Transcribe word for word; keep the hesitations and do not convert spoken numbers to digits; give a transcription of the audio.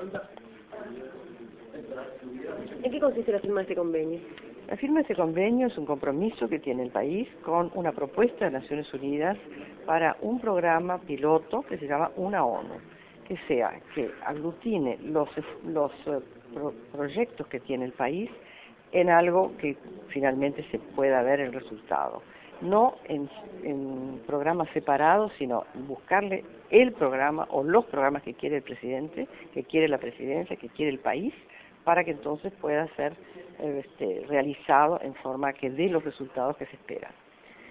¿En qué consiste la firma de este convenio? La firma de este convenio es un compromiso que tiene el país con una propuesta de Naciones Unidas para un programa piloto que se llama Una ONU, que sea, que aglutine los, los uh, pro, proyectos que tiene el país en algo que finalmente se pueda ver el resultado. No en, en programas separados, sino buscarle el programa o los programas que quiere el presidente, que quiere la presidencia, que quiere el país, para que entonces pueda ser eh, este, realizado en forma que dé los resultados que se esperan.